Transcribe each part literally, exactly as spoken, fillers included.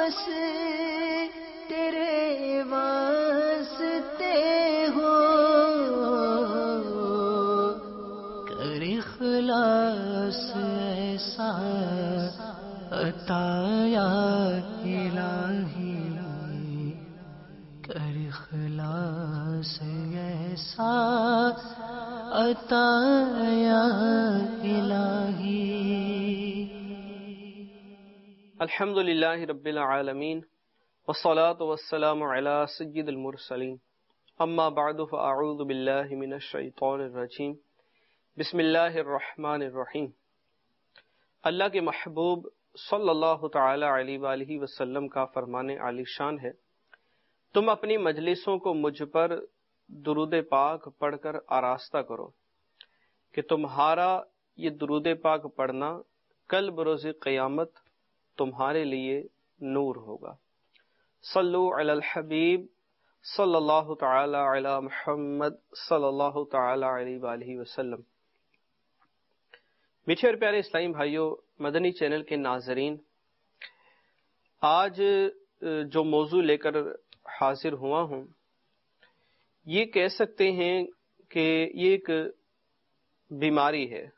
بس تیرے واسطے ہو، کر اخلاص ایسا عطا یا الہی، کر اخلاص ایسا عطا یا الہی۔ الحمد للہ رب العالمین والصلاة والسلام علی سید المرسلین، اما بعد فاعوذ باللہ من الشیطان الرجیم، بسم اللہ الرحمن الرحیم۔ اللہ کے محبوب صلی اللہ تعالی علیہ وآلہ وسلم کا فرمان عالی شان ہے، تم اپنی مجلسوں کو مجھ پر درود پاک پڑھ کر آراستہ کرو کہ تمہارا یہ درود پاک پڑھنا کل بروز قیامت تمہارے لیے نور ہوگا۔ صلو علی الحبیب صلی اللہ تعالی علی محمد صلی اللہ تعالی علیہ وآلہ وسلم۔ میٹھے اور پیارے اسلامی بھائیوں، مدنی چینل کے ناظرین، آج جو موضوع لے کر حاضر ہوا ہوں، یہ کہہ سکتے ہیں کہ یہ ایک بیماری ہے۔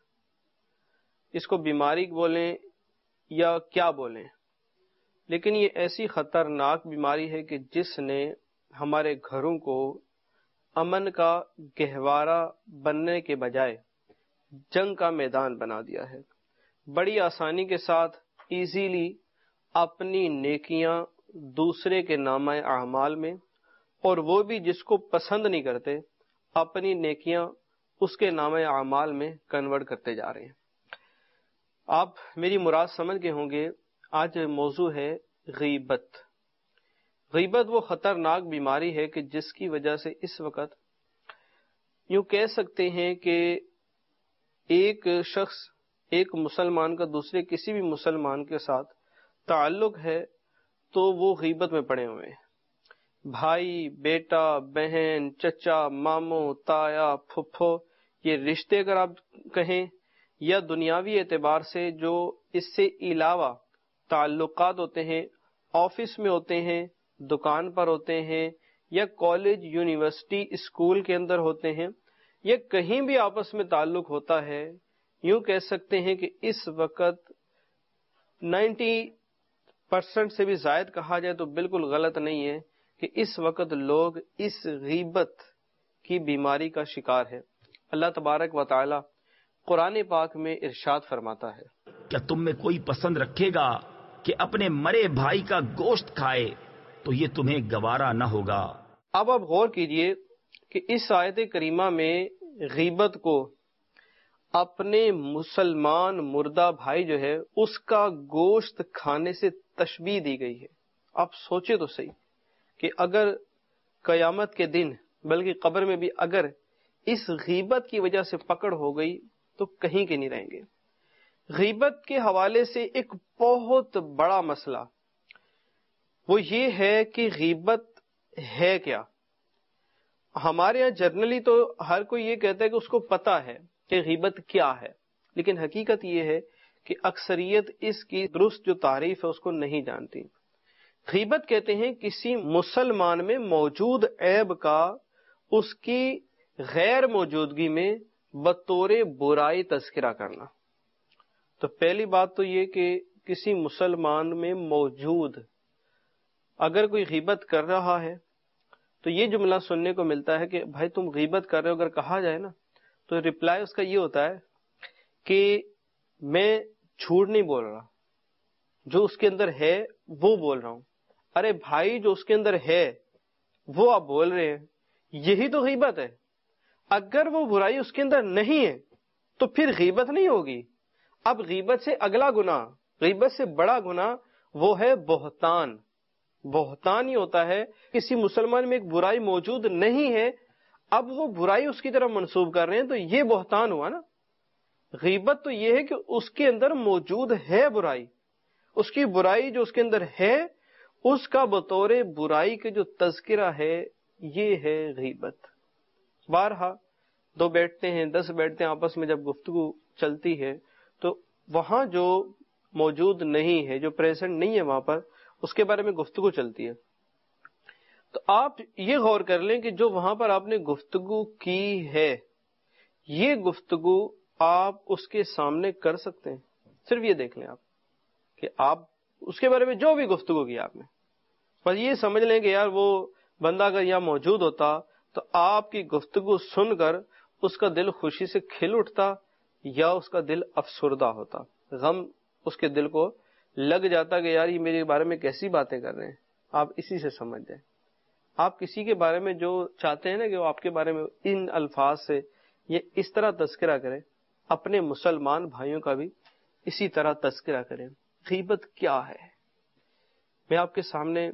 اس کو بیماری بولیں یا کیا بولیں، لیکن یہ ایسی خطرناک بیماری ہے کہ جس نے ہمارے گھروں کو امن کا گہوارہ بننے کے بجائے جنگ کا میدان بنا دیا ہے۔ بڑی آسانی کے ساتھ ایزیلی اپنی نیکیاں دوسرے کے نامہ اعمال میں، اور وہ بھی جس کو پسند نہیں کرتے، اپنی نیکیاں اس کے نامہ اعمال میں کنورٹ کرتے جا رہے ہیں۔ آپ میری مراد سمجھ گئے ہوں گے، آج موضوع ہے غیبت۔ غیبت وہ خطرناک بیماری ہے کہ جس کی وجہ سے اس وقت یوں کہہ سکتے ہیں کہ ایک شخص، ایک مسلمان کا دوسرے کسی بھی مسلمان کے ساتھ تعلق ہے تو وہ غیبت میں پڑے ہوئے ہیں۔ بھائی، بیٹا، بہن، چچا، ماموں، تایا، پھپھو، یہ رشتے اگر آپ کہیں، یا دنیاوی اعتبار سے جو اس سے علاوہ تعلقات ہوتے ہیں، آفس میں ہوتے ہیں، دکان پر ہوتے ہیں، یا کالج، یونیورسٹی، اسکول کے اندر ہوتے ہیں، یا کہیں بھی آپس میں تعلق ہوتا ہے، یوں کہہ سکتے ہیں کہ اس وقت نائنٹی پرسنٹ سے بھی زائد کہا جائے تو بالکل غلط نہیں ہے کہ اس وقت لوگ اس غیبت کی بیماری کا شکار ہے۔ اللہ تبارک و تعالی قرآن پاک میں ارشاد فرماتا ہے، کیا تم میں کوئی پسند رکھے گا کہ اپنے مرے بھائی کا گوشت کھائے تو یہ تمہیں گوارا نہ ہوگا۔ اب آپ غور کیجئے کہ اس آیت کریمہ میں غیبت کو اپنے مسلمان مردہ بھائی جو ہے اس کا گوشت کھانے سے تشبیہ دی گئی ہے۔ آپ سوچے تو صحیح کہ اگر قیامت کے دن، بلکہ قبر میں بھی، اگر اس غیبت کی وجہ سے پکڑ ہو گئی تو کہیں کے نہیں رہیں گے۔ غیبت کے حوالے سے ایک بہت بڑا مسئلہ وہ یہ ہے کہ غیبت ہے کیا۔ ہمارے یہاں جرنلی تو ہر کوئی یہ کہتا ہے کہ اس کو پتا ہے کہ غیبت کیا ہے، لیکن حقیقت یہ ہے کہ اکثریت اس کی درست جو تعریف ہے اس کو نہیں جانتی۔ غیبت کہتے ہیں کسی مسلمان میں موجود عیب کا اس کی غیر موجودگی میں بطور برائی تذکرہ کرنا۔ تو پہلی بات تو یہ کہ کسی مسلمان میں موجود اگر کوئی غیبت کر رہا ہے تو یہ جملہ سننے کو ملتا ہے کہ بھائی تم غیبت کر رہے ہو، اگر کہا جائے نا تو ریپلائی اس کا یہ ہوتا ہے کہ میں جھوٹ نہیں بول رہا، جو اس کے اندر ہے وہ بول رہا ہوں۔ ارے بھائی، جو اس کے اندر ہے وہ آپ بول رہے ہیں، یہی تو غیبت ہے۔ اگر وہ برائی اس کے اندر نہیں ہے تو پھر غیبت نہیں ہوگی۔ اب غیبت سے اگلا گناہ، غیبت سے بڑا گناہ وہ ہے بہتان۔ بہتان یہ ہوتا ہے کسی مسلمان میں ایک برائی موجود نہیں ہے، اب وہ برائی اس کی طرف منسوب کر رہے ہیں، تو یہ بہتان ہوا نا۔ غیبت تو یہ ہے کہ اس کے اندر موجود ہے برائی، اس کی برائی جو اس کے اندر ہے اس کا بطور برائی کے جو تذکرہ ہے، یہ ہے غیبت۔ بارہا دو بیٹھتے ہیں، دس بیٹھتے ہیں، آپس میں جب گفتگو چلتی ہے تو وہاں جو موجود نہیں ہے، جو پریزنٹ نہیں ہے وہاں پر، اس کے بارے میں گفتگو چلتی ہے، تو آپ یہ غور کر لیں کہ جو وہاں پر آپ نے گفتگو کی ہے، یہ گفتگو آپ اس کے سامنے کر سکتے ہیں؟ صرف یہ دیکھ لیں آپ کہ آپ اس کے بارے میں جو بھی گفتگو کی آپ نے، بس یہ سمجھ لیں کہ یار وہ بندہ اگر یہاں موجود ہوتا تو آپ کی گفتگو سن کر اس کا دل خوشی سے کھل اٹھتا یا اس کا دل افسردہ ہوتا، غم اس کے دل کو لگ جاتا کہ یار یہ میرے بارے میں کیسی باتیں کر رہے ہیں۔ آپ اسی سے سمجھ جائیں، آپ کسی کے بارے میں جو چاہتے ہیں نا کہ وہ آپ کے بارے میں ان الفاظ سے یہ اس طرح تذکرہ کرے، اپنے مسلمان بھائیوں کا بھی اسی طرح تذکرہ کریں۔ غیبت کیا ہے؟ میں آپ کے سامنے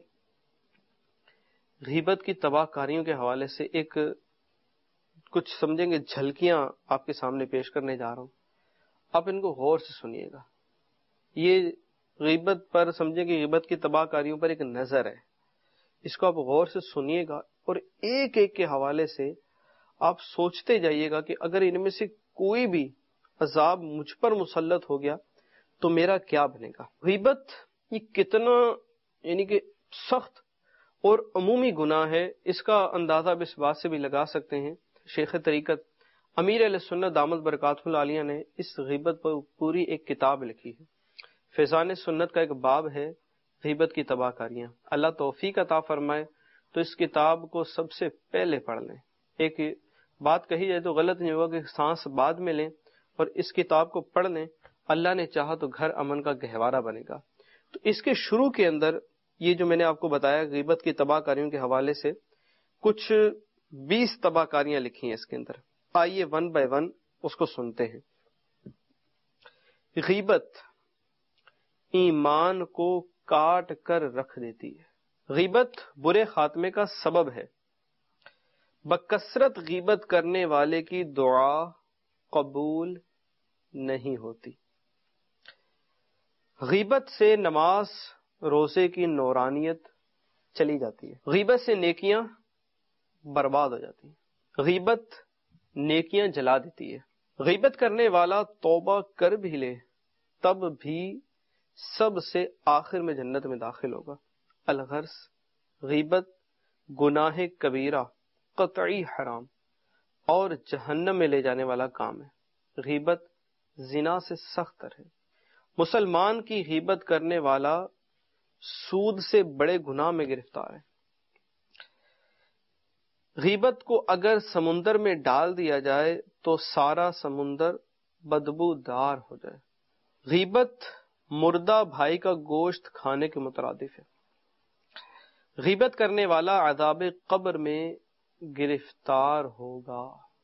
غیبت کی تباہ کاریوں کے حوالے سے ایک کچھ سمجھیں گے جھلکیاں آپ کے سامنے پیش کرنے جا رہا ہوں، آپ ان کو غور سے سنیے گا۔ یہ غیبت پر سمجھیں کہ غیبت کی تباہ کاریوں پر ایک نظر ہے، اس کو آپ غور سے سنیے گا اور ایک ایک کے حوالے سے آپ سوچتے جائیے گا کہ اگر ان میں سے کوئی بھی عذاب مجھ پر مسلط ہو گیا تو میرا کیا بنے گا۔ غیبت یہ کتنا یعنی کہ سخت اور عمومی گناہ ہے، اس کا اندازہ اب اس بات سے بھی لگا سکتے ہیں۔ شیخ طریقت امیر علیہ سنت دامت برکاتہ العالیہ نے اس غیبت پر پوری ایک کتاب لکھی ہے۔ فیضان سنت کا ایک باب ہے غیبت کی تباہ کاریاں۔ اللہ توفیق عطا فرمائے تو اس کتاب کو سب سے پہلے پڑھ لیں۔ ایک بات کہی جائے تو غلط نہیں ہوگا کہ سانس بعد میں لیں اور اس کتاب کو پڑھ لیں، اللہ نے چاہا تو گھر امن کا گہوارہ بنے گا۔ تو اس کے شروع کے اندر یہ جو میں نے آپ کو بتایا غیبت کی تباہ کاریوں کے حوالے سے کچھ بیس تباہ کاریاں لکھی ہیں اس کے اندر۔ آئیے ون بائی ون اس کو سنتے ہیں۔ غیبت ایمان کو کاٹ کر رکھ دیتی ہے۔ غیبت برے خاتمے کا سبب ہے۔ بکثرت غیبت کرنے والے کی دعا قبول نہیں ہوتی۔ غیبت سے نماز روزے کی نورانیت چلی جاتی ہے۔ غیبت سے نیکیاں برباد ہو جاتی ہیں۔ غیبت نیکیاں جلا دیتی ہے۔ غیبت کرنے والا توبہ کر بھی لے تب بھی سب سے آخر میں جنت میں داخل ہوگا۔ الغرض غیبت گناہ کبیرہ قطعی حرام اور جہنم میں لے جانے والا کام ہے۔ غیبت زنا سے سخت تر ہے۔ مسلمان کی غیبت کرنے والا سود سے بڑے گناہ میں گرفتار ہے۔ غیبت کو اگر سمندر میں ڈال دیا جائے تو سارا سمندر بدبو دار ہو جائے۔ غیبت مردہ بھائی کا گوشت کھانے کے مترادف ہے۔ غیبت کرنے والا عذاب قبر میں گرفتار ہوگا۔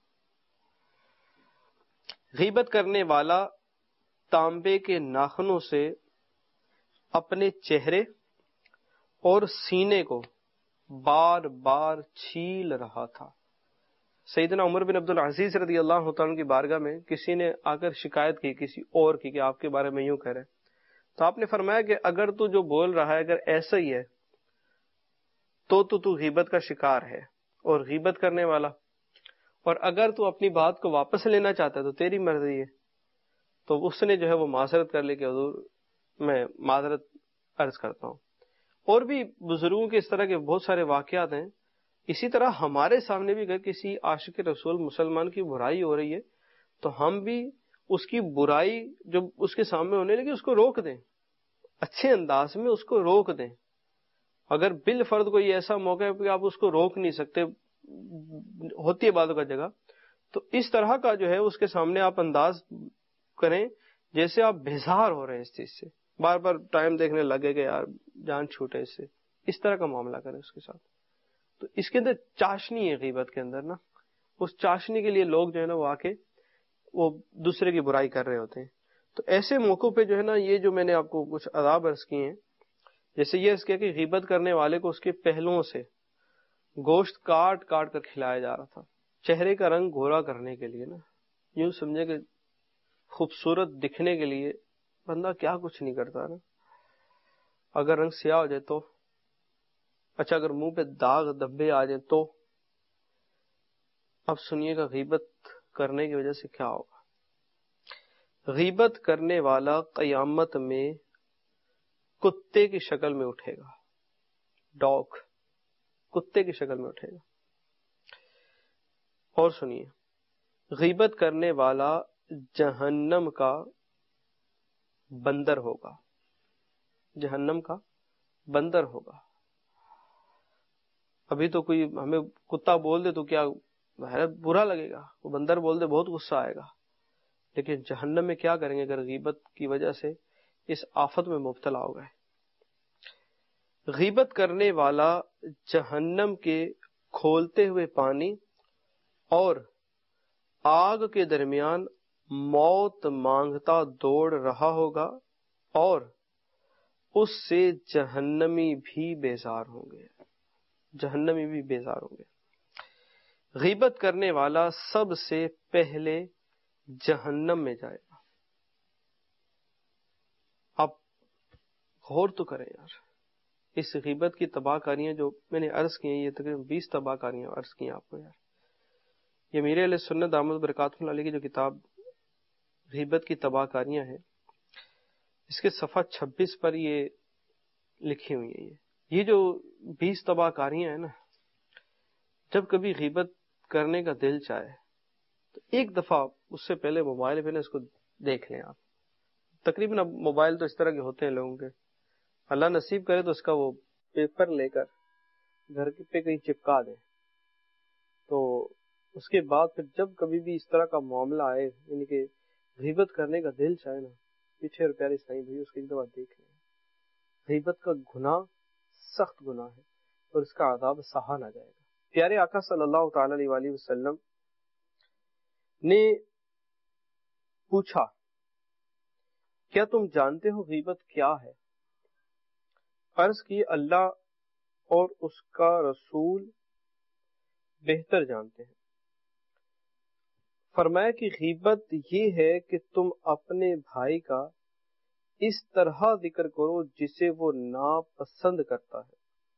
غیبت کرنے والا تانبے کے ناخنوں سے اپنے چہرے اور سینے کو بار بار چھیل رہا تھا۔ سیدنا عمر بن عبد العزیز رضی اللہ تعالیٰ کی بارگاہ میں کسی نے آ کر شکایت کی کسی اور کی کہ آپ کے بارے میں یوں کہہ رہے، تو آپ نے فرمایا کہ اگر تو جو بول رہا ہے اگر ایسا ہی ہے تو تو تو غیبت کا شکار ہے اور غیبت کرنے والا، اور اگر تو اپنی بات کو واپس لینا چاہتا ہے تو تیری مرضی ہے۔ تو اس نے جو ہے وہ معذرت کر لی کہ حضور میں معذرت عرض کرتا ہوں۔ اور بھی بزرگوں کے اس طرح کے بہت سارے واقعات ہیں۔ اسی طرح ہمارے سامنے بھی اگر کسی عاشق رسول مسلمان کی برائی ہو رہی ہے تو ہم بھی اس کی برائی جو اس کے سامنے ہونے لگی اس کو روک دیں، اچھے انداز میں اس کو روک دیں۔ اگر بالفرض کوئی ایسا موقع ہے کہ آپ اس کو روک نہیں سکتے، ہوتی ہے بعضوں کا جگہ، تو اس طرح کا جو ہے اس کے سامنے آپ انداز کریں جیسے آپ بیزار ہو رہے ہیں اس چیز سے، بار بار ٹائم دیکھنے لگے کہ یار جان چھوٹے اس سے، اس طرح کا معاملہ کریں اس کے ساتھ۔ تو اس کے اندر چاشنی ہے غیبت کے اندر نا، اس چاشنی کے لیے لوگ جو ہے نا وہ آ کے وہ دوسرے کی برائی کر رہے ہوتے ہیں۔ تو ایسے موقعوں پہ جو ہے نا یہ جو میں نے آپ کو کچھ عذاب عرض کیے ہیں، جیسے یہ اس کے کہ غیبت کرنے والے کو اس کے پہلوؤں سے گوشت کاٹ کاٹ کر کھلایا جا رہا تھا، چہرے کا رنگ گھورا کرنے کے لیے نا، یوں سمجھے کہ خوبصورت دکھنے کے لیے بندہ کیا کچھ نہیں کرتا نا۔ اگر رنگ سیاہ ہو جائے تو اچھا، اگر منہ پہ داغ دھبے آ جائیں تو اب سنیے گا غیبت کرنے کی وجہ سے کیا ہوگا۔ غیبت کرنے والا قیامت میں کتے کی شکل میں اٹھے گا، ڈاگ کتے کی شکل میں اٹھے گا. اور سنیے، غیبت کرنے والا جہنم کا بندر ہوگا، جہنم کا بندر ہوگا. ابھی تو کوئی ہمیں کتا بول دے تو کیا برا لگے گا، وہ بندر بول دے بہت غصہ آئے گا، لیکن جہنم میں کیا کریں گے اگر غیبت کی وجہ سے اس آفت میں مبتلا ہو گئے. غیبت کرنے والا جہنم کے کھولتے ہوئے پانی اور آگ کے درمیان موت مانگتا دوڑ رہا ہوگا، اور اس سے جہنمی بھی بیزار ہوں گے، جہنمی بھی بیزار ہوں گے. غیبت کرنے والا سب سے پہلے جہنم میں جائے گا. آپ غور تو کریں یار، اس غیبت کی تباہ کاریاں جو میں نے عرض کی ہیں، یہ تقریباً بیس تباہ کاریاں عرض کی ہیں آپ کو یار. یہ میرے علیہ سنت دامت برکاتہ اللہ علیہ کی جو کتاب غیبت کی تباہ کاریاں ہیں، اس کے صفحہ چھبیس پر یہ لکھی ہوئی ہیں. یہ یہ جو بیس تباہ کاریاں ہیں نا، جب کبھی غیبت کرنے کا دل چاہے تو ایک دفعہ اس سے پہلے موبائل پہ نا اس کو دیکھ لیں آپ. تقریباً اب موبائل تو اس طرح کے ہوتے ہیں لوگوں کے، اللہ نصیب کرے تو اس کا وہ پیپر لے کر گھر پہ کہیں چپکا دیں، تو اس کے بعد پھر جب کبھی بھی اس طرح کا معاملہ آئے، یعنی کہ غیبت کرنے کا دل چاہے نا، پیچھے اور پیارے سائیں بھائی اس کی ایک دفعہ دیکھ لیں. غیبت کا گناہ سخت گناہ ہے اور اس کا عذاب سہا نہ جائے گا. پیارے آقا صلی اللہ تعالی علیہ وآلہ وسلم نے پوچھا، کیا تم جانتے ہو غیبت کیا ہے؟ عرض کی، اللہ اور اس کا رسول بہتر جانتے ہیں. فرمایا کہ غیبت یہ ہے کہ تم اپنے بھائی کا اس طرح ذکر کرو جسے وہ ناپسند کرتا ہے.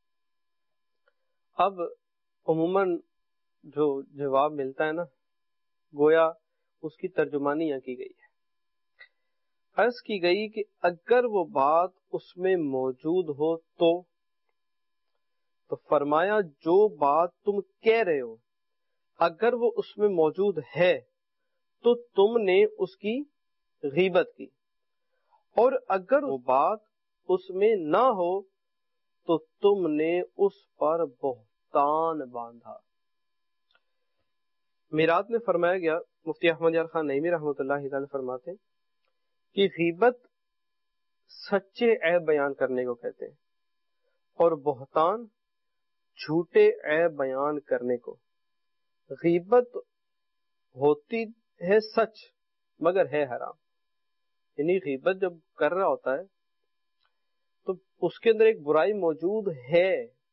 اب عموماً جو جواب ملتا ہے نا، گویا اس کی ترجمانی یہاں کی گئی ہے. عرض کی گئی کہ اگر وہ بات اس میں موجود ہو تو تو فرمایا جو بات تم کہہ رہے ہو اگر وہ اس میں موجود ہے تو تم نے اس کی غیبت کی، اور اگر وہ بات اس میں نہ ہو تو تم نے اس پر بہتان باندھا. میرات میں فرمایا گیا، مفتی احمد یار خان نعیمی رحمۃ اللہ تعالی فرماتے ہیں کہ غیبت سچے عیب بیان کرنے کو کہتے ہیں، اور بہتان جھوٹے عیب بیان کرنے کو. غیبت ہوتی ہے سچ مگر ہے حرام، یعنی غیبت جب کر رہا ہوتا ہے تو اس کے اندر ایک برائی موجود ہے.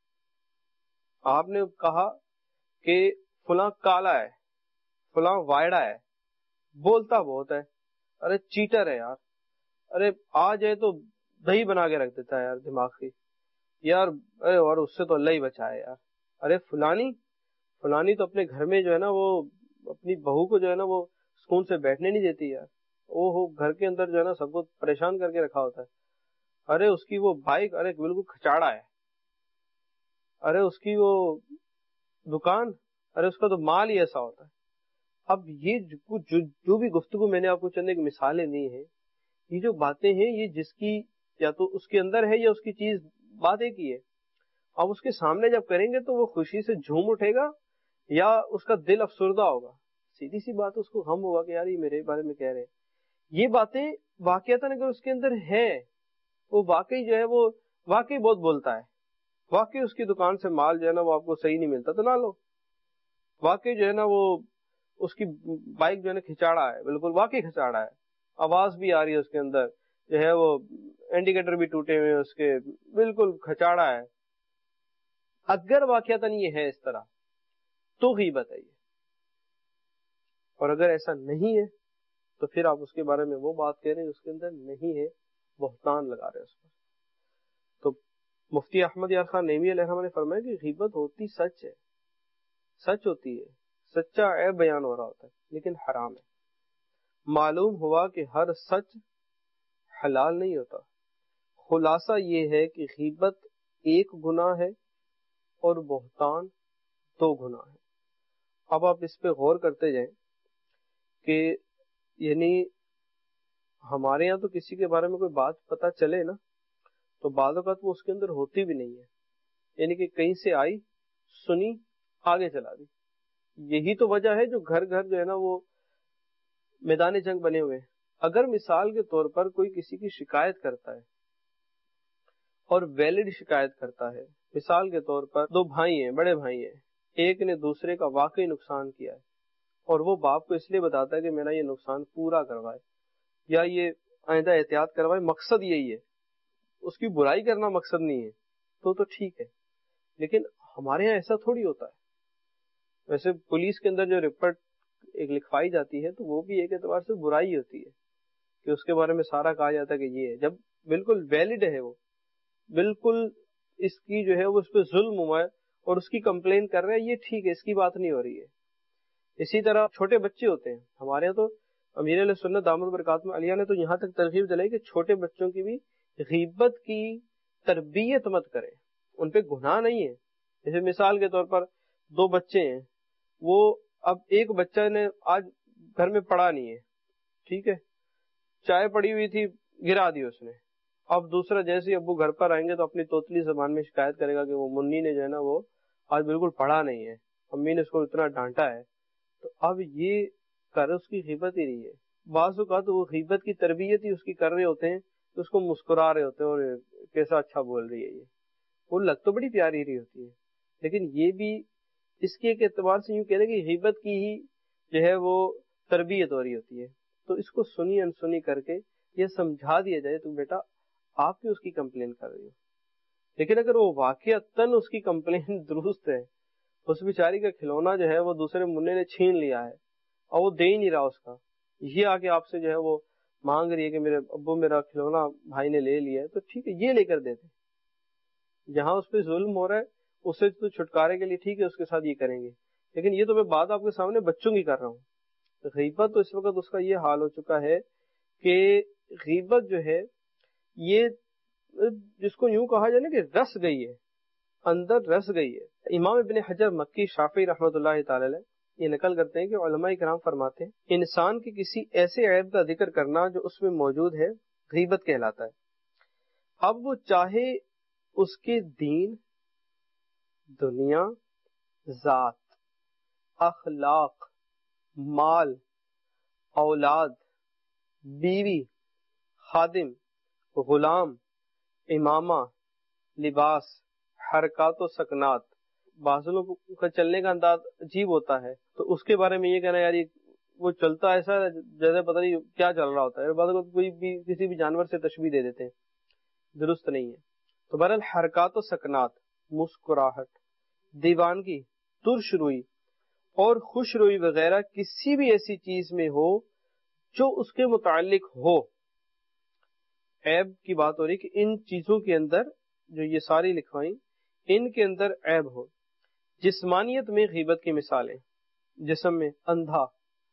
آپ نے کہا کہ فلاں کالا ہے، فلاں وائڑا ہے، بولتا بہت ہے، ارے چیٹر ہے یار، ارے آ جائے تو دہی بنا کے رکھ دیتا ہے یار دماغ کی یار، ارے اور اس سے تو اللہ ہی بچائے یار. ارے فلانی فلانی تو اپنے گھر میں جو ہے نا وہ اپنی بہو کو جو ہے نا وہ سکون سے بیٹھنے نہیں دیتی یار، وہ ہو گھر کے اندر جو ہے نا سب کو پریشان کر کے رکھا ہوتا ہے. ارے اس کی وہ بائک ارے بالکل کھچاڑا ہے، ارے اس کی وہ دکان، ارے اس کا تو مال ہی ایسا ہوتا ہے. اب یہ جو بھی گفتگو میں نے آپ کو چند ایک مثالیں دی ہیں، یہ جو باتیں ہیں یہ جس کی یا تو اس کے اندر ہے یا اس کی چیز باتیں کی ہے. اب اس کے سامنے جب کریں گے تو وہ خوشی سے جھوم اٹھے گا یا اس کا دل افسردہ ہوگا. سیدھی سی بات اس کو غم ہوگا کہ یار یہ میرے بارے میں کہہ رہے ہیں. یہ باتیں واقعتاً اگر اس کے اندر ہے، وہ واقعی جو ہے وہ واقعی بہت بولتا ہے، واقعی اس کی دکان سے مال جو ہے نا وہ آپ کو صحیح نہیں ملتا تو نہ لو، واقعی جو ہے نا وہ اس کی بائک جو ہے نا کھچاڑا ہے، بالکل واقعی کھچاڑا ہے، آواز بھی آ رہی ہے اس کے اندر، جو ہے وہ انڈیکیٹر بھی ٹوٹے ہوئے اس کے، بالکل کھچاڑا ہے. اگر واقعتاً یہ ہے اس طرح تو غیبت ہے یہ، اور اگر ایسا نہیں ہے تو پھر آپ اس کے بارے میں وہ بات کہہ رہے ہیں اس کے اندر نہیں ہے، بہتان لگا رہے ہیں اس پر. تو مفتی احمد یار خان نعیمی علیہ الرحمہ نے فرمایا کہ غیبت ہوتی سچ ہے، سچ ہوتی ہے، سچا عیب بیان ہو رہا ہوتا ہے، لیکن حرام ہے. معلوم ہوا کہ ہر سچ حلال نہیں ہوتا، خلاصہ یہ ہے کہ غیبت ایک گناہ ہے اور بہتان دو گناہ ہے۔ اب آپ اس پہ غور کرتے جائیں کہ یعنی ہمارے یہاں تو کسی کے بارے میں کوئی بات پتہ چلے نا تو بعض اوقات وہ اس کے اندر ہوتی بھی نہیں ہے، یعنی کہ کہیں سے آئی سنی آگے چلا دی۔ یہی تو وجہ ہے جو گھر گھر جو ہے نا وہ میدان جنگ بنے ہوئے ہیں۔ اگر مثال کے طور پر کوئی کسی کی شکایت کرتا ہے اور ویلڈ شکایت کرتا ہے، مثال کے طور پر دو بھائی ہیں، بڑے بھائی ہیں، ایک نے دوسرے کا واقعی نقصان کیا ہے اور وہ باپ کو اس لیے بتاتا ہے کہ میرا یہ نقصان پورا کروائے یا یہ آئندہ احتیاط کروائے، مقصد یہی ہے، اس کی برائی کرنا مقصد نہیں ہے، تو تو ٹھیک ہے۔ لیکن ہمارے ہاں ایسا تھوڑی ہوتا ہے۔ ویسے پولیس کے اندر جو رپورٹ ایک لکھوائی جاتی ہے تو وہ بھی ایک اعتبار سے برائی ہوتی ہے کہ اس کے بارے میں سارا کہا جاتا ہے کہ یہ ہے، جب بالکل ویلڈ ہے، وہ بالکل اس کی جو ہے وہ اس پہ ظلم ہوا ہے اور اس کی کمپلین کر رہے ہیں، یہ ٹھیک ہے، اس کی بات نہیں ہو رہی ہے۔ اسی طرح چھوٹے بچے ہوتے ہیں ہمارے یہاں، تو امیر علیہ سنت دامت برکاتہ علیہ نے تو یہاں تک ترغیب دلائی کہ چھوٹے بچوں کی بھی غیبت کی تربیت مت کریں، ان پہ گناہ نہیں ہے۔ جیسے مثال کے طور پر دو بچے ہیں، وہ اب ایک بچہ نے آج گھر میں پڑھا نہیں ہے، ٹھیک ہے، چائے پڑی ہوئی تھی گرا دی اس نے، اب دوسرا جیسے ابو گھر پر آئیں گے تو اپنی توتلی زبان میں شکایت کرے گا کہ وہ منی نے جو ہے نا وہ آج بالکل پڑھا نہیں ہے، امی نے اس کو اتنا ڈانٹا ہے، تو اب یہ کر اس کی غیبت ہی نہیں ہے۔ بعض اوقات وہ غیبت کی تربیت ہی اس کی کر رہے ہوتے ہیں تو اس کو مسکرا رہے ہوتے ہیں اور کیسا اچھا بول رہی ہے، یہ وہ لگ تو بڑی پیاری رہی ہوتی ہے، لیکن یہ بھی اس کے ایک اعتبار سے یوں کہہ رہے کہ غیبت کی ہی جو ہے وہ تربیت ہو رہی ہوتی ہے۔ تو اس کو سنی انسنی کر کے یہ سمجھا دیا جائے تو بیٹا آپ کیوں اس کی کمپلین کر رہی ہو۔ لیکن اگر وہ واقعتاً اس کی کمپلین درست ہے، اس بیچاری کا کھلونا جو ہے وہ دوسرے منع نے چھین لیا ہے اور وہ دے ہی نہیں رہا اس کا، یہ آ کے آپ سے جو ہے وہ مانگ رہی ہے کہ میرے ابو میرا کھلونا بھائی نے لے لیا ہے، تو ٹھیک ہے یہ لے کر دیتے، جہاں اس پہ ظلم ہو رہا ہے اسے تو چھٹکارے کے لیے ٹھیک ہے اس کے ساتھ یہ کریں گے، لیکن یہ تو میں بات آپ کے سامنے بچوں کی کر رہا ہوں۔ غیبت تو اس وقت اس کا یہ حال ہو چکا ہے کہ غیبت جو ہے یہ جس کو یوں کہا جائے نا کہ رس گئی ہے، اندر رس گئی ہے۔ امام ابن حجر مکی شافعی رحمۃ اللہ تعالی علیہ یہ نقل کرتے ہیں کہ علماء کرام فرماتے ہیں انسان کے کسی ایسے عیب کا ذکر کرنا جو اس میں موجود ہے غیبت کہلاتا ہے۔ اب وہ چاہے اس کے دین، دنیا، ذات، اخلاق، مال، اولاد، بیوی، خادم، غلام، امامہ، لباس، حرکات و سکنات، بعض لوگوں کا چلنے کا انداز عجیب ہوتا ہے تو اس کے بارے میں یہ کہنا یار یہ وہ چلتا ایسا جیسے پتہ نہیں کیا چل رہا ہوتا ہے، بعض لوگ کوئی بھی کسی بھی جانور سے تشبیہ دے دیتے ہیں، درست نہیں ہے۔ تو بہرحال حرکات و سکنات، مسکراہٹ، دیوانگی، ترش روئی اور خوش روئی وغیرہ کسی بھی ایسی چیز میں ہو جو اس کے متعلق ہو، عیب کی بات ہو رہی کہ ان چیزوں کے اندر جو یہ ساری لکھوائیں ان کے اندر عیب ہو۔ جسمانیت میں غیبت کی مثالیں، جسم میں اندھا،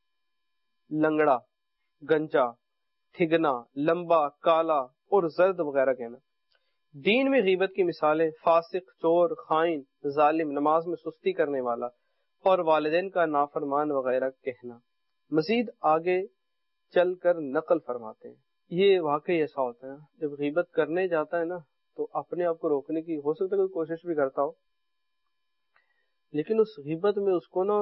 لنگڑا، گنجا، ٹھگنا، لمبا، کالا اور زرد وغیرہ کہنا۔ دین میں غیبت کی مثالیں فاسق، چور، خائن، ظالم، نماز میں سستی کرنے والا اور والدین کا نافرمان وغیرہ کہنا۔ مزید آگے چل کر نقل فرماتے ہیں یہ واقعی ایسا ہوتا ہے جب غیبت کرنے جاتا ہے نا تو اپنے آپ کو روکنے کی ہو سکتا ہے کوئی کوشش بھی کرتا ہو، لیکن اس غیبت میں اس کو نا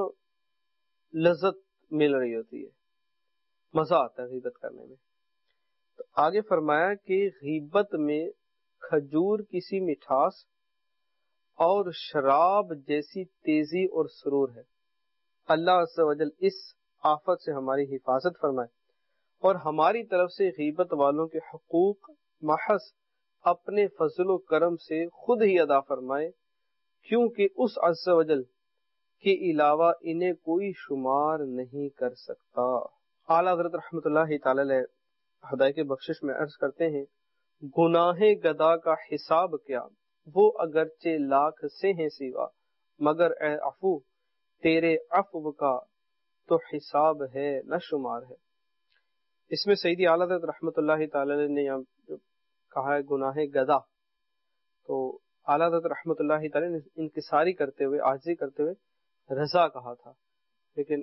لذت مل رہی ہوتی ہے، مزہ آتا ہے غیبت کرنے میں۔ تو آگے فرمایا کہ غیبت میں کھجور کسی مٹھاس اور شراب جیسی تیزی اور سرور ہے۔ اللہ عز و جل اس آفت سے ہماری حفاظت فرمائے اور ہماری طرف سے غیبت والوں کے حقوق محض اپنے فضل و کرم سے خود ہی ادا فرمائے، کیونکہ اس عز و جل کے علاوہ انہیں کوئی شمار نہیں کر سکتا۔ اعلیٰ حضرت رحمۃ اللہ تعالی علیہ ہدایت بخشش میں عرض کرتے ہیں گناہ گدا کا حساب کیا، وہ اگرچہ لاکھ سے ہیں سوا، مگر اے عفو تیرے عفو کا تو حساب ہے نہ شمار ہے۔ اس میں سیدی اعلیٰ حضرت رحمۃ اللہ تعالی علیہ نے یہاں کہا ہے گناہ گدا، تو اعلیٰ حضرت رحمۃ اللہ تعالی نے انکساری کرتے ہوئے، عاجزی کرتے ہوئے رضا کہا تھا، لیکن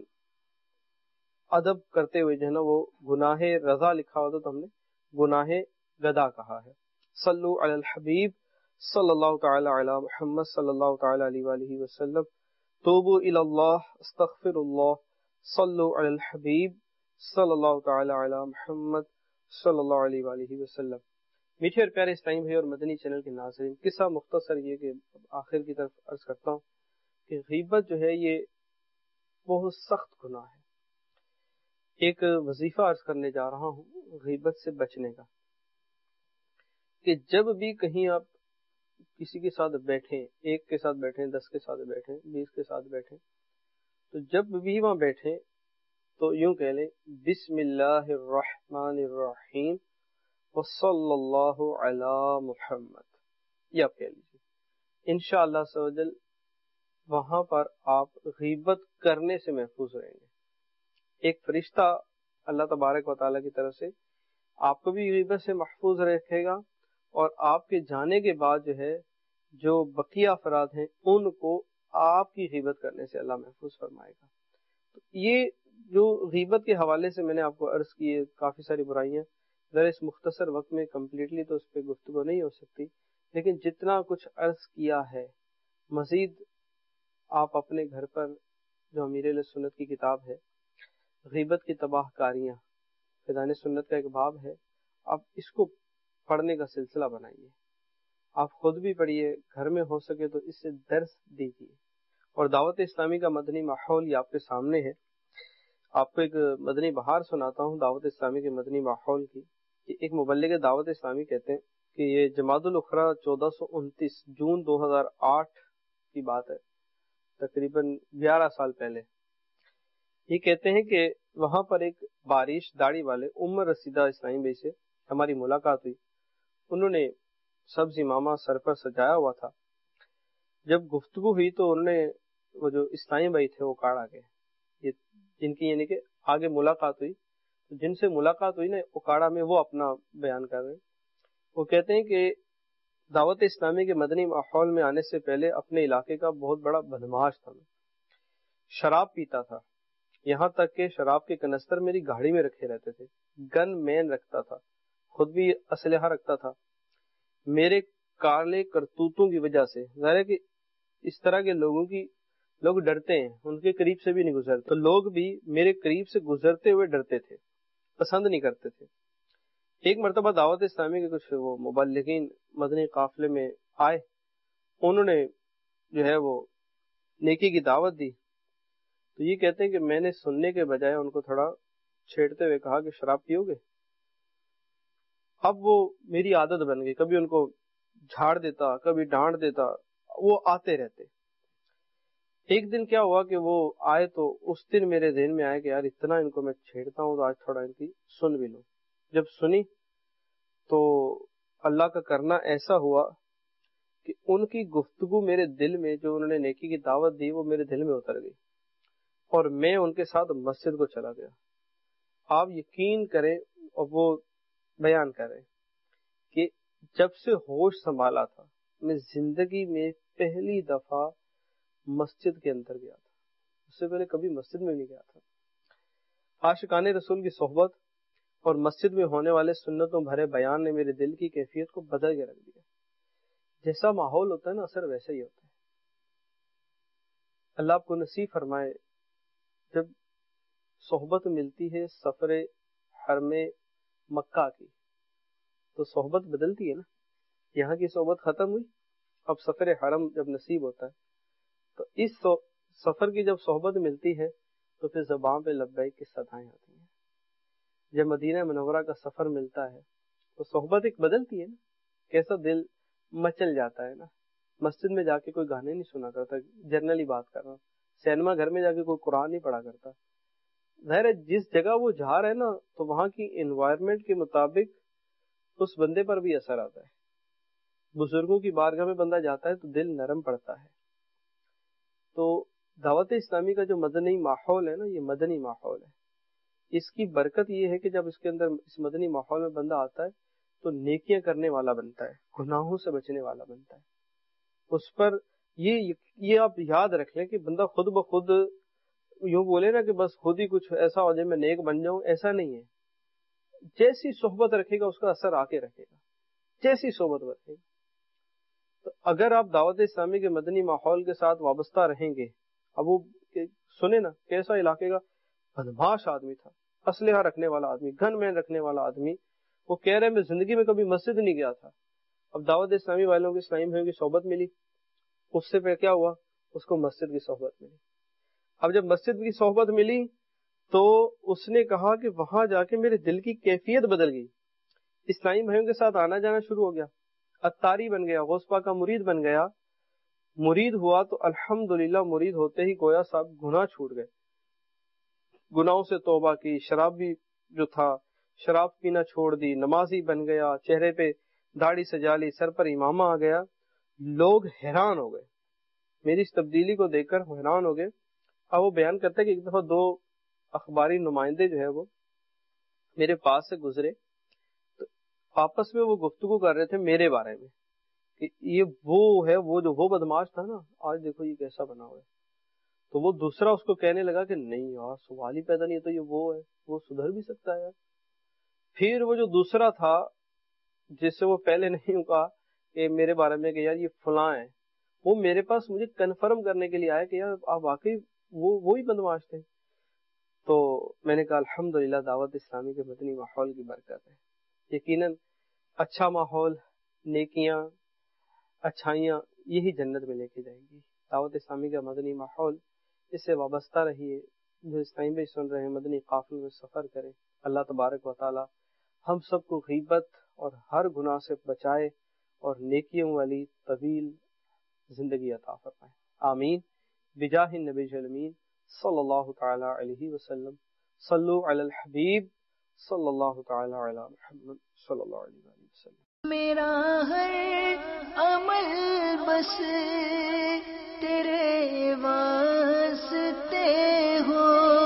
ادب کرتے ہوئے جو ہے نا وہ گناہ رضا لکھا ہوتا تو ہم نے گناہ گدا کہا ہے۔ صلو علی الحبیب صلی اللہ تعالی علی محمد صلی اللہ تعالی علیہ وآلہ وسلم، توبوا الی اللہ استغفر اللہ، صلو علی الحبیب صلی اللہ تعالی علی محمد صلی اللہ علیہ وآلہ وسلم۔ میٹھے اور پیارے اسلامی بھائی اور مدنی چینل کے ناظرین، قصہ مختصر یہ کہ آخر کی طرف عرض کرتا ہوں کہ غیبت جو ہے یہ بہت سخت گناہ ہے۔ ایک وظیفہ عرض کرنے جا رہا ہوں غیبت سے بچنے کا، کہ جب بھی کہیں آپ کسی کے ساتھ بیٹھیں، ایک کے ساتھ بیٹھیں، دس کے ساتھ بیٹھیں، بیس کے ساتھ بیٹھیں، تو جب بھی وہاں بیٹھیں تو یوں کہہ لیں بسم اللہ الرحمن الرحیم وصلی اللہ علی محمد، یہ آپ کہہ لیجیے، انشاءاللہ عز و جل وہاں پر آپ غیبت کرنے سے محفوظ رہیں گے۔ ایک فرشتہ اللہ تبارک و تعالیٰ کی طرف سے آپ کو بھی غیبت سے محفوظ رکھے گا، اور آپ کے جانے کے بعد جو ہے جو بقیہ افراد ہیں ان کو آپ کی غیبت کرنے سے اللہ محفوظ فرمائے گا۔ تو یہ جو غیبت کے حوالے سے میں نے آپ کو عرض کی ہے کافی ساری برائیاں، ذرا اس مختصر وقت میں کمپلیٹلی تو اس پہ گفتگو نہیں ہو سکتی، لیکن جتنا کچھ عرض کیا ہے مزید آپ اپنے گھر پر، جو امیر اہل سنت کی کتاب ہے غیبت کی تباہ کاریاں، فیضان سنت کا ایک باب ہے، آپ اس کو پڑھنے کا سلسلہ بنائیے، آپ خود بھی پڑھیے، گھر میں ہو سکے تو اس سے درس دیجیے۔ اور دعوت اسلامی کا مدنی ماحول یہ آپ کے سامنے ہے۔ آپ کو ایک مدنی بہار سناتا ہوں دعوت اسلامی کے مدنی ماحول کی، کہ ایک مبلغ دعوت اسلامی کہتے ہیں کہ یہ جمادی الاخری چودہ سو انتیس جون دو ہزار آٹھ کی بات ہے، تقریباً گیارہ سال پہلے۔ یہ کہتے ہیں کہ وہاں پر ایک بارش داڑھی والے عمر رسیدہ اسلامی بھائی سے ہماری ملاقات ہوئی، انہوں نے سبز امامہ سر پر سجایا ہوا تھا۔ جب گفتگو ہوئی تو انہوں نے وہ جو اسلامی بھائی تھے وہ کاڑ آ گئے، یہ جن کی یعنی کہ آگے ملاقات ہوئی، جن سے ملاقات ہوئی نا اکاڑا میں، وہ اپنا بیان کر رہے ہیں۔ وہ کہتے ہیں کہ دعوت اسلامی کے مدنی ماحول میں آنے سے پہلے اپنے علاقے کا بہت بڑا بدمعاش تھا، میں شراب پیتا تھا، یہاں تک کہ شراب کے کنستر میری گاڑی میں رکھے رہتے تھے، گن مین رکھتا تھا، خود بھی اسلحہ رکھتا تھا۔ میرے کالے کرتوتوں کی وجہ سے ظاہر ہے کہ اس طرح کے لوگوں کی لوگ ڈرتے ہیں، ان کے قریب سے بھی نہیں گزرتے، تو لوگ بھی میرے قریب سے گزرتے ہوئے ڈرتے تھے، پسند نہیں کرتے تھے۔ ایک مرتبہ دعوت اسلامی کے کچھ وہ مبلغین مدنی قافلے میں آئے، انہوں نے جو ہے وہ نیکی کی دعوت دی، تو یہ کہتے ہیں کہ میں نے سننے کے بجائے ان کو تھوڑا چھیڑتے ہوئے کہا کہ شراب پیو گے؟ اب وہ میری عادت بن گئی، کبھی ان کو جھاڑ دیتا، کبھی ڈانٹ دیتا، وہ آتے رہتے۔ ایک دن کیا ہوا کہ وہ آئے تو اس دن میرے ذہن میں آیا کہ یار اتنا ان کو میں چھیڑتا ہوں تو آج تھوڑا ان کی سن بھی لوں۔ جب سنی تو اللہ کا کرنا ایسا ہوا کہ ان کی گفتگو میرے دل میں، جو انہوں نے نیکی کی دعوت دی، وہ میرے دل میں اتر گئی، اور میں ان کے ساتھ مسجد کو چلا گیا۔ آپ یقین کریں، اور وہ بیان کریں کہ جب سے ہوش سنبھالا تھا میں زندگی میں پہلی دفعہ مسجد کے اندر گیا تھا، اس سے پہلے کبھی مسجد میں نہیں گیا تھا۔ عاشقان رسول کی صحبت اور مسجد میں ہونے والے سنتوں بھرے بیان نے میرے دل کی کیفیت کو بدل کے رکھ دیا۔ جیسا ماحول ہوتا ہے نا اثر ویسا ہی ہوتا ہے۔ اللہ آپ کو نصیب فرمائے، جب صحبت ملتی ہے سفر حرم مکہ کی تو صحبت بدلتی ہے نا، یہاں کی صحبت ختم ہوئی، اب سفر حرم جب نصیب ہوتا ہے تو اس سفر کی جب صحبت ملتی ہے تو پھر زبان پہ لبیک کی صدائیں آتی ہیں۔ جب مدینہ منورہ کا سفر ملتا ہے تو صحبت ایک بدلتی ہے نا، کیسا دل مچل جاتا ہے نا۔ مسجد میں جا کے کوئی گانے نہیں سنا کرتا، جنرلی بات کر رہا ہوں، سینما گھر میں جا کے کوئی قرآن نہیں پڑھا کرتا۔ ظاہر ہے جس جگہ وہ جا رہا ہے نا تو وہاں کی انوائرمنٹ کے مطابق اس بندے پر بھی اثر آتا ہے۔ بزرگوں کی بارگاہ میں بندہ جاتا ہے تو دل نرم پڑتا ہے۔ تو دعوت اسلامی کا جو مدنی ماحول ہے نا، یہ مدنی ماحول ہے، اس کی برکت یہ ہے کہ جب اس کے اندر اس مدنی ماحول میں بندہ آتا ہے تو نیکیاں کرنے والا بنتا ہے، گناہوں سے بچنے والا بنتا ہے. اس پر یہ یہ آپ یاد رکھ لیں کہ بندہ خود بخود یوں بولے نا کہ بس خود ہی کچھ ایسا ہو جائے میں نیک بن جاؤں، ایسا نہیں ہے. جیسی صحبت رکھے گا اس کا اثر آ کے رکھے گا، جیسی صحبت رکھے گا. تو اگر آپ دعوت اسلامی کے مدنی ماحول کے ساتھ وابستہ رہیں گے، اب وہ سنے نا کیسا علاقے کا بدماش آدمی تھا، اسلحہ رکھنے والا آدمی، گن مین رکھنے والا آدمی، وہ کہہ رہے میں زندگی میں کبھی مسجد نہیں گیا تھا. اب دعوت اسلامی والوں کی اسلامی بھائیوں کی صحبت ملی، اس سے پھر کیا ہوا، اس کو مسجد کی صحبت ملی. اب جب مسجد کی صحبت ملی تو اس نے کہا کہ وہاں جا کے میرے دل کی کیفیت بدل گئی، اسلامی بھائیوں کے ساتھ آنا جانا شروع ہو گیا، اتاری بن گیا، غوث پاک کا مرید بن گیا. مرید ہوا تو الحمدللہ مرید ہوتے ہی گویا صاحب گناہ چھوٹ گئے، گناہوں سے توبہ کی، شراب بھی جو تھا شراب پینا چھوڑ دی، نمازی بن گیا، چہرے پہ داڑھی سجا لی، سر پر امامہ آ گیا. لوگ حیران ہو گئے میری اس تبدیلی کو دیکھ کر، حیران ہو گئے. اب وہ بیان کرتا ہے کہ ایک دفعہ دو اخباری نمائندے جو ہے وہ میرے پاس سے گزرے تو آپس میں وہ گفتگو کر رہے تھے میرے بارے میں کہ یہ وہ ہے، وہ جو وہ بدماش تھا نا، آج دیکھو یہ کیسا بنا ہوا ہے. تو وہ دوسرا اس کو کہنے لگا کہ نہیں یار سوال ہی پیدا نہیں ہے، تو یہ وہ ہے، وہ سدھر بھی سکتا ہے. پھر وہ جو دوسرا تھا جس سے وہ پہلے نہیں کہا کہ میرے بارے میں کہ یار یہ فلاں ہے، وہ میرے پاس مجھے کنفرم کرنے کے لیے آیا کہ یار آپ واقعی وہ وہی بدماش تھے. تو میں نے کہا الحمدللہ دعوت اسلامی کے مدنی ماحول کی برکت ہے. یقیناً اچھا ماحول، نیکیاں، اچھائیاں یہی جنت میں لے کے جائیں گی. دعوت اسلامی کا مدنی ماحول، اس سے وابستہ رہیے. جو اسلامی بھی سن رہے ہیں مدنی قافلے میں سفر کریں. اللہ تبارک و تعالی ہم سب کو غیبت اور ہر گناہ سے بچائے اور نیکیوں والی طویل زندگی عطا فرمائے. آمین بجاہ النبی الامین صلی اللہ تعالی علیہ وسلم. صلو علی الحبیب صلی اللہ تعالی علی محمد صلی اللہ علیہ وسلم. میرا ہر عمل بس تیرے واسطے ہو،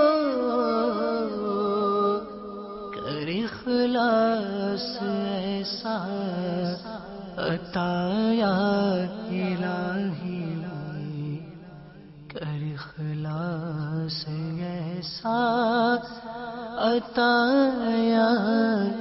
کر اخلاص ایسا عطا یا الہی، کر اخلاص ایسا عطا یا